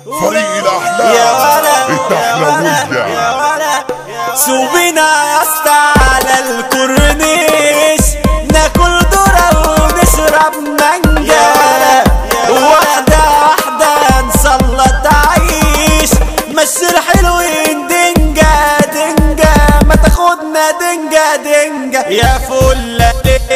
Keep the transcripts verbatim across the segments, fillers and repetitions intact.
فريق الأحلام يا ولا الدخلوية. سوبينا يا اسطى على الكورنيش، ناكل ذرة ونشرب مانجا، واحدة واحدة نسلط عيش، مشي الحلوين دنجا دنجا، ما تاخدنا دنجا دنجا يا فلة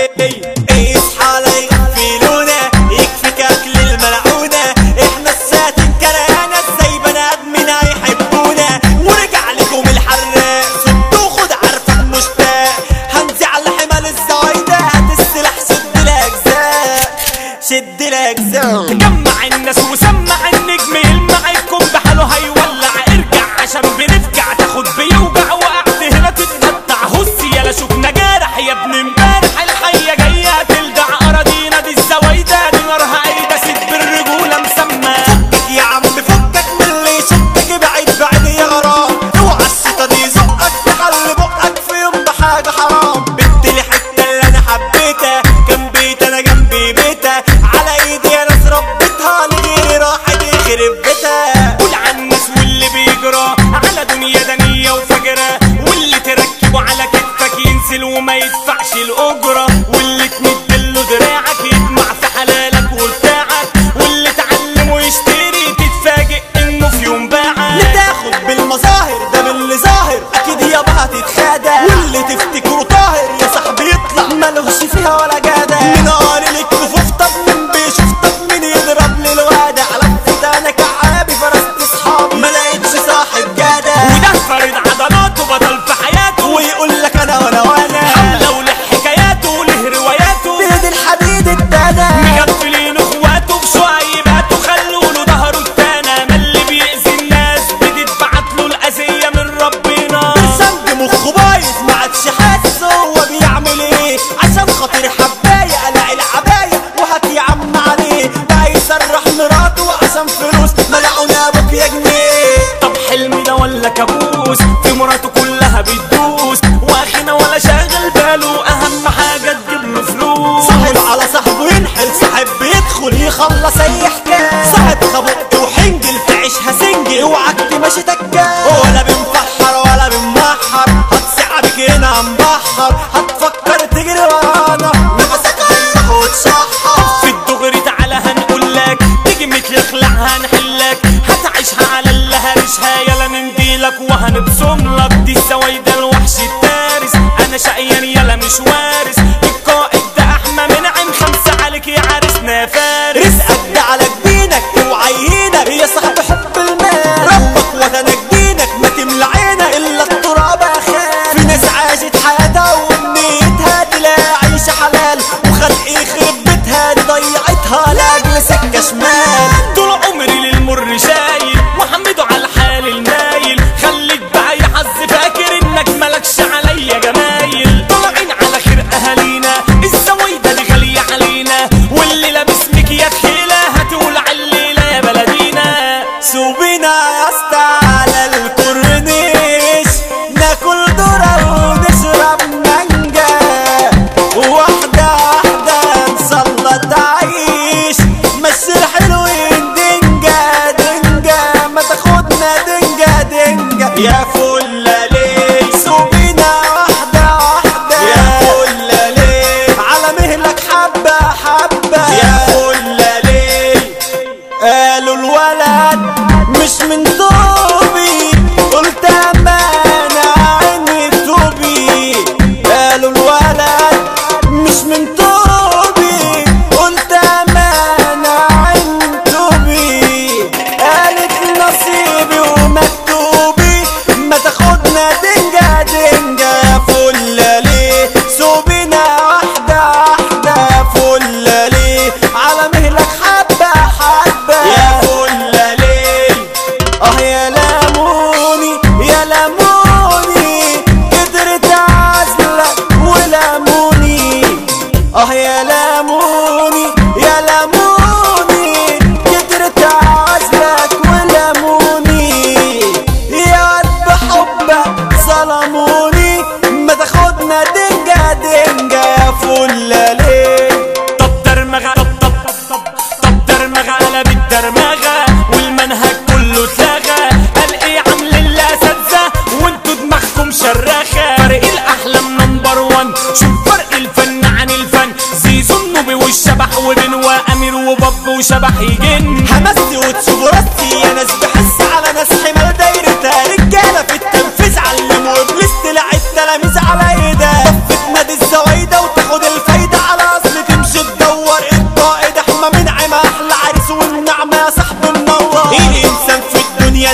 اصحى لا يغفلونا، يكفيك اكل الملعونة، احنا الساتين كرهانا ازاي بني ادمين هيحبونا، ورجع لكم الحراق صدوا خد عارفك مشتاق، هنزع على حمال الزوايدة هات السلاح شد الاجزاء شد الاجزاء، جمع الناس وسمع النجم يلمعكم بحاله هيولع، ارجع عشان بنفجع تاخد بيوجع، وقعت هنا تتقطع هس يلا شوفنا جارح يا ابن امبارح، الحية جاية تلدع اراضينا دي الزوايدة دي نارها قايدة ست بالرجولة مسمى، فكك يا عم فكك من اللي يشكك بعيد بعيد يا غرام، اوعى الشيطان يزقك تحل بقك في يوم بحاجة حرام، بنت لي حتة اللي انا حبيتها كان بيت انا جنبي بيتها، على ايدي يا ناس ربيتها لغيري راحت يخرب بيتها، قول عن الناس واللي بيجرى على دنيا دنية وفجرة، واللي تركبه على كتفك ينزل وما يدفعش الأجرة، واللي تمدله دراعك يطمع في حلالك وبتاعك، واللي تعلمه يشتري تتفاجئ انه في يوم باعك، لتاخد بالمظاهر ده باللي ظاهر اكيد يابا هتتخادع، واللي تفتكره طاهر يا صاحبي يطلع ملوش فيها ولا جدع، من قال لك كفوف طب من بيشوف طب من يضرب لي الوادع، لفت انا كعابي فرست اصحابي ما لقيتش صاحب جدع، وده فرد عضلاته بطل في حياته، ويقول لك انا وانا وانا حملة وله حكاياته وله رواياته، بيد الحديد التانى مغفلين اخواته بشعيباته خلوا له ظهره التانى، ما اللي بيأذي الناس بتتبعت له الأذية من ربنا، برسمت مخه بايظ ما عادش حاسس هو بيعمل ايه، عشان خاطر حبايه قلع العبايه وهات يا عم عليه، بقى يسرح مراته عشان فلوس ملعون ابوك يا جنيه، طب حلم ده ولا كابوس، في مراته كلها بتدوس، واخينا ولا شاغل باله اهم حاجه تجيب له فلوس، صاحب على صاحبه ينحل، صاحب بيدخل يخلص اي حكايه، صاحب خبط وحنجل تعيشها سنجل، اوعك تمشي تكال، ولا بنفحر ولا بنمحر، هتصيع بك هنا مبحر، هتفكر تجري ورانا نفسك هيروح وتشحر، في الدغري تعالى هنقول لك تيجي متلخلع هنحلك، هتعيشها على اللي هرشها يلا ننديلك وهنبصم لك، دي الزوايدة الوحش التارس انا شقيان يلا مش وارث، القائد ده احمى من عين خمسة عليك يا عرسنا فارس، رزقك ده على جبينك اوعى يهينك يا صاحب حب المال، ربك وطنك دينك ما تملى عينك الا التراب اخاف، في ناس عاشت حياتها وامنيتها تلاقي عيشه حلال، وخلق يخرب بيتها دي ضيعتها لاجل سكه شمال، طول عمري للمر شايل وحمده على الحال المايل، خليك بقى يا حظ فاكر انك ملكش عليا جمايل، طالعين على خير اهالينا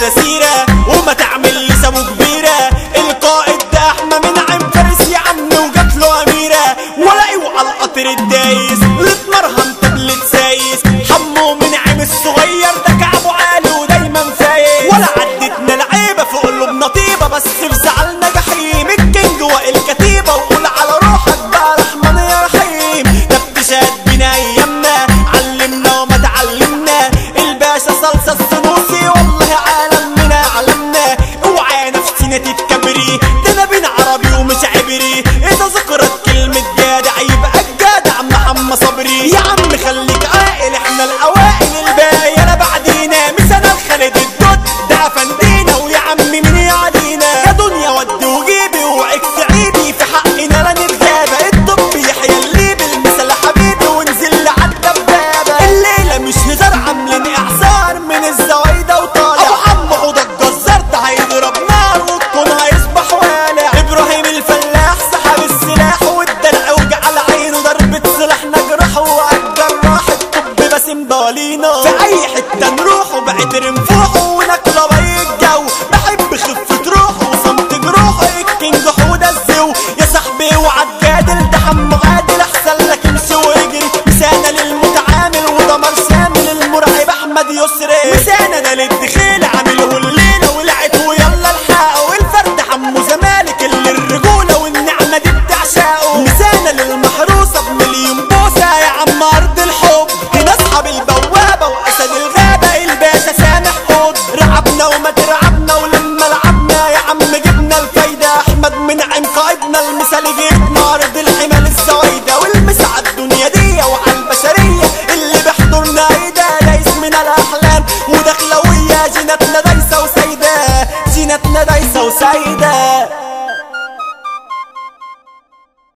ولا سيرة وما تعمل لسانه كبيرة. القائد ده احمى من عم فارس يا عم وجات له اميرة. ولا اوعى القطر الدايس لتمرهم تبلت سايس. حمو من عم الصغير ده كعبه عالي ودايما فايز. ولا عدتنا لعيبة في قلوبنا طيبة بس في زعلنا جحيم. الكينج والكتيبة وقول على روحك بقى رحمن يا رحيم. تفتشات بينا ايامنا علمنا وما تعلمنا. الباشا صلصة السنوسي والله عالمنا علمنا. اوعى نفسنا تتكبري ده انا بين عربي ومش عبري. اذا ذكرت كلمة جدع يبقى الجدع محمد صبري. يا عم خليك عاقل احنا الاوائل الباقي انا بعدينا. مثلا الخالد الدود ده افندينا ويا عم مين يعدينا. يا دنيا ودي وجيبي وعيك تعيبي في حقنا لا نتغابى. الطب يحيى اللي بالمثل حبيبي ونزل عالدبابة. الليلة مش هزار عاملين اعذار من الزوايدة وطالع. ابو عم حوض الجزار ده هيضرب نار والكون هيصبح والع. ابراهيم الفلاح سحب السلاح والدلع وجعل عينه ضربة سلاح نجرحه وعالجراح الطب باسم بالينا. في اي حتة نروحه بعد رنفوحه وناكله بي الجو. بحب خفة روحه وصمت جروحه. الكينج حوده الزو يا صاحبي وعالجادل ده حمو عادل احسن لك امشي واجري. مسانة للمتعامل ودمر شامل المرعب احمد يسري. مسانة للدخيل